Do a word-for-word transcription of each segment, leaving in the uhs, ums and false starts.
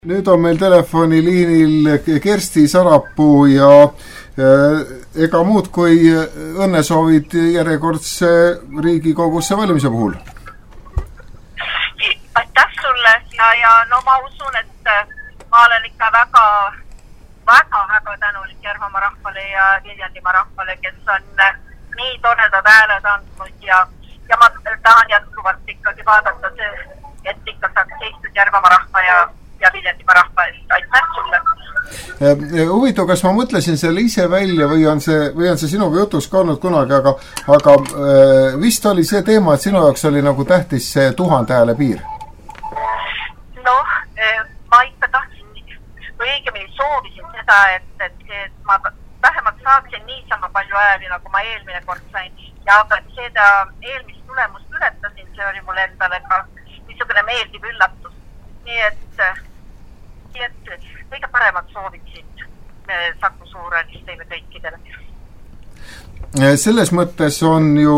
Nüüd on meil telefoniliinil Kersti Sarapuu ja ega muud kui õnnesoovid järjekordse Riigikogusse valimise puhul. Aitäh sulle ja, ja no ma usun, et ma olen ikka väga, väga, väga tänulik Järvamaa rahvale ja Viljandimaa rahvale, kes on nii toredad hääled andnud ja, ja ma tahan jätkuvalt ikkagi vaadata see, et ikka saaks seistud Järvamaa rahva ja ja Viljandimaa rahva eest. Aitäh sulle! Huvitav, kas ma mõtlesin selle ise välja või on see, või on see sinuga jutus ka olnud kunagi, aga, aga vist oli see teema, et sinu jaoks oli nagu tähtis see tuhande hääle piir? Noh, ma ikka tahtsin, või õigemini soovisin seda, et, et, et ma vähemalt saaksin niisama palju hääli, nagu ma eelmine kord sain. Ja aga seda eelmist tulemust ületasin, see oli mul endale ka niisugune meeldiv üllatus. Nii et Nii et kõige paremad sooviksid Saku Suurhallis teile kõikidele. Selles mõttes on ju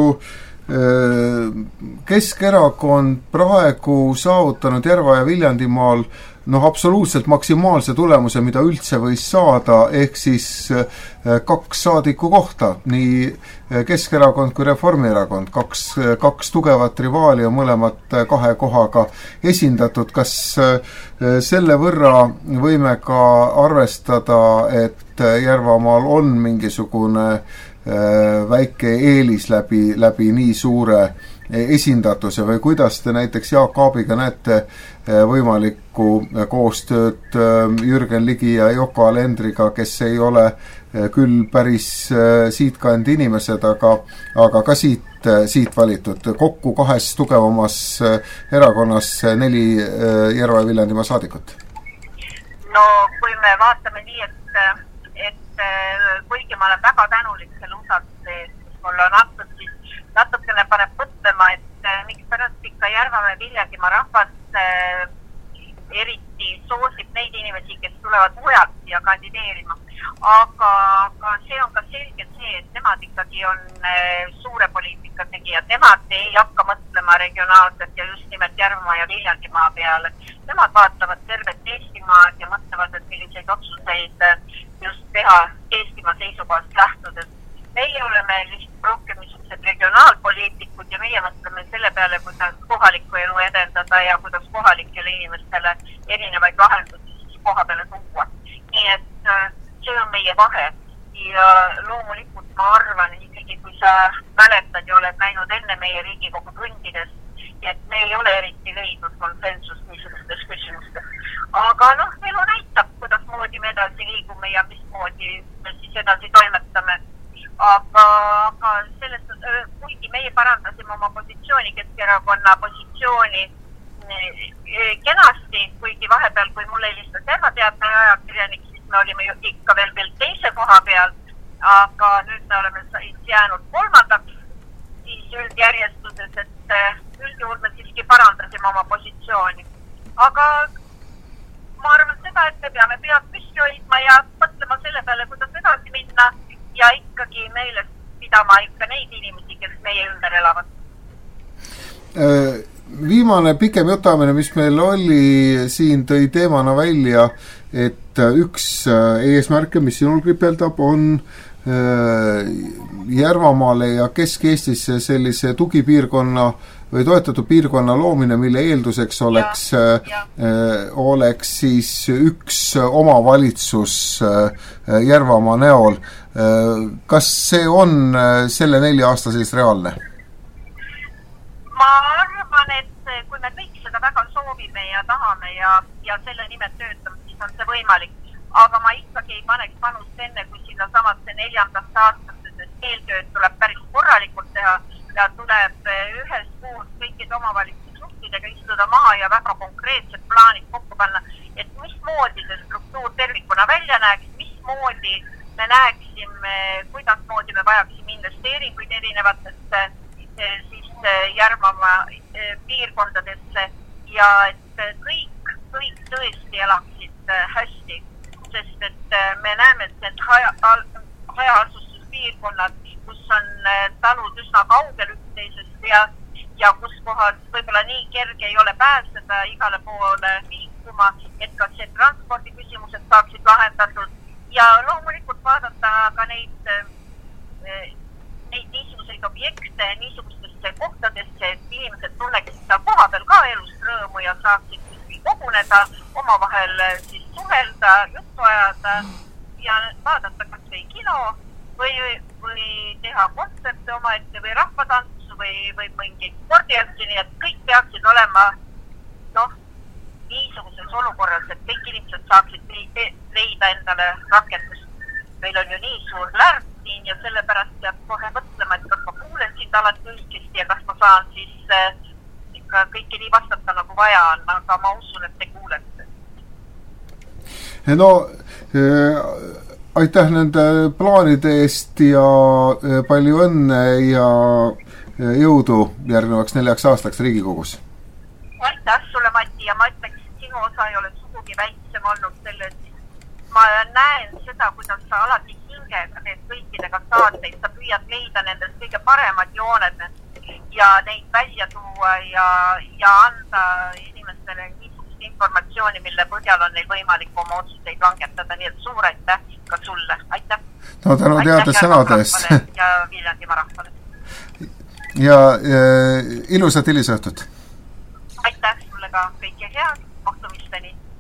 Keskerakond praegu saavutanud Järva ja Viljandimaal noh, absoluutselt maksimaalse tulemuse, mida üldse võis saada, ehk siis kaks saadiku kohta, nii Keskerakond kui Reformierakond, kaks, kaks tugevat rivaali on mõlemad kahe kohaga esindatud. Kas selle võrra võime ka arvestada, et Järvamaal on mingisugune väike eelis läbi, läbi nii suure esindatuse või kuidas te näiteks Jaak Aabiga näete võimalikku koostööd Jürgen Ligi ja Yoko Alendriga, kes ei ole küll päris siitkandi inimesed, aga, aga ka siit, siit valitud. Kokku kahes tugevamas erakonnas neli Järva ja Viljandimaa saadikut. No kui me vaatame nii, et, et kuigi ma olen väga tänulik selle usalduse eest, mis mulle on antud, siis natukene paneb mõtlema, et miks pärast ikka Järva ja Viljandimaa rahvas äh, eriti soosib neid inimesi, kes tulevad mujalt ja kandideerima. Aga, aga see on ka selge see, et nemad ikkagi on äh, suure poliitika tegijad. Nemad ei hakka mõtlema regionaalselt ja just nimelt Järvamaa ja Viljandimaa peale. Nemad vaatavad tervet Eestimaad ja mõtlevad, et milliseid otsuseid just teha Eestimaa seisukohast lähtudes. Meie oleme lihtsalt rohkem niisugused regionaalpoliitikud ja meie mõtleme selle peale, kuidas kohalikku elu edendada ja kuidas kohalikele inimestele erinevaid lahendusi koha peale tuua. Nii et see on meie vahe ja loomulikult ma arvan, ikkagi kui sa mäletad ja oled näinud enne meie Riigikogu tundides, et me ei ole eriti leidnud konsensust niisugustes küsimustes. Aga noh, elu näitab, kuidas moodi me edasi liigume ja mismoodi me siis edasi toimetame. Aga, aga sellest, kuigi meie parandasime oma positsiooni, Keskerakonna positsiooni kenasti, kuigi vahepeal, kui mulle helistas Järva Teataja ajakirjanik, siis me olime ju ikka veel, veel teise koha peal, aga nüüd me oleme jäänud kolmandaks siis üldjärjestuses, et üldjuhul me siiski parandasime oma positsiooni. Aga ma arvan seda, et me peame pead püsti hoidma ja mõtlema selle peale, kuidas edasi minna ja ikkagi meelest pidama ikka neid inimesi, kes meie ümber elavad. Viimane pikem jutamine, mis meil oli, siin tõi teemana välja, et üks eesmärke, mis sinul kripeldab, on Järvamaale ja Kesk-Eestisse sellise tugipiirkonna või toetatud piirkonna loomine, mille eelduseks oleks, ja, ja. oleks siis üks omavalitsus Järvamaa näol. Kas see on selle nelja aasta siis reaalne? Ma arvan, et kui me kõik seda väga soovime ja tahame ja, ja selle nimel töötame, siis on see võimalik. Aga ma ikkagi ei paneks panust enne, kui sinna samasse neljandast aastasse, sest eeltööd tuleb päris korralikult teha ja tuleb ühes kuus kõikide omavalitsusjuhtidega istuda maha ja väga konkreetsed plaanid kokku panna, et mismoodi see struktuur tervikuna välja näeks, mismoodi me näeksime, kuidas moodi me vajaksime investeeringuid erinevatesse siis Järvamaa piirkondadesse ja et kõik, kõik tõesti elaksid hästi, sest et me näeme, et need haja, hajaasustuspiirkonnad, kus on talud üsna kaugel üksteisest ja, ja kus kohas võib-olla nii kerge ei ole pääseda igale poole liikuma, et ka see transpordi küsimused saaksid lahendatud ja loomulikult vaadata ka neid, neid niisuguseid objekte niisugustesse kohtadesse, et inimesed tunneksid seal koha peal ka elust rõõmu ja saaksid kuskil koguneda, omavahel siis suhelda, juttu ajada ja vaadata kas või kino või, või teha kontserte omaette või rahvatantsu või, või mingid spordiasju, nii et kõik peaksid olema noh, niisuguses olukorras, et kõik inimesed saaksid leida endale rakendust. Meil on ju nii suur lärm siin ja sellepärast peab kohe mõtlema, et kas ma kuulen sind alati õigesti ja kas ma saan siis äh, ikka kõike nii vastata nagu vaja on, aga ma usun, et te kuulete. No äh, aitäh nende plaanide eest ja äh, palju õnne ja äh, jõudu järgnevaks neljaks aastaks Riigikogus. Aitäh sulle, Mati, ja ma ütleks, et sinu osa ei ole sugugi väiksem olnud selles. Ma näen seda, kuidas sa alati hingega teed kõikidega saateid, sa püüad leida nendest kõige paremad jooned ja neid välja tuua ja, ja anda inimestele niisugust informatsiooni, mille põhjal on neil võimalik oma otsuseid langetada, nii et suur aitäh ka sulle, aitäh! No tänu teades sõnadest! Ja Viljandimaa rahvale! Ja äh, ilusat hilisõhtut! Aitäh sulle ka kõike head, kohtumisteni!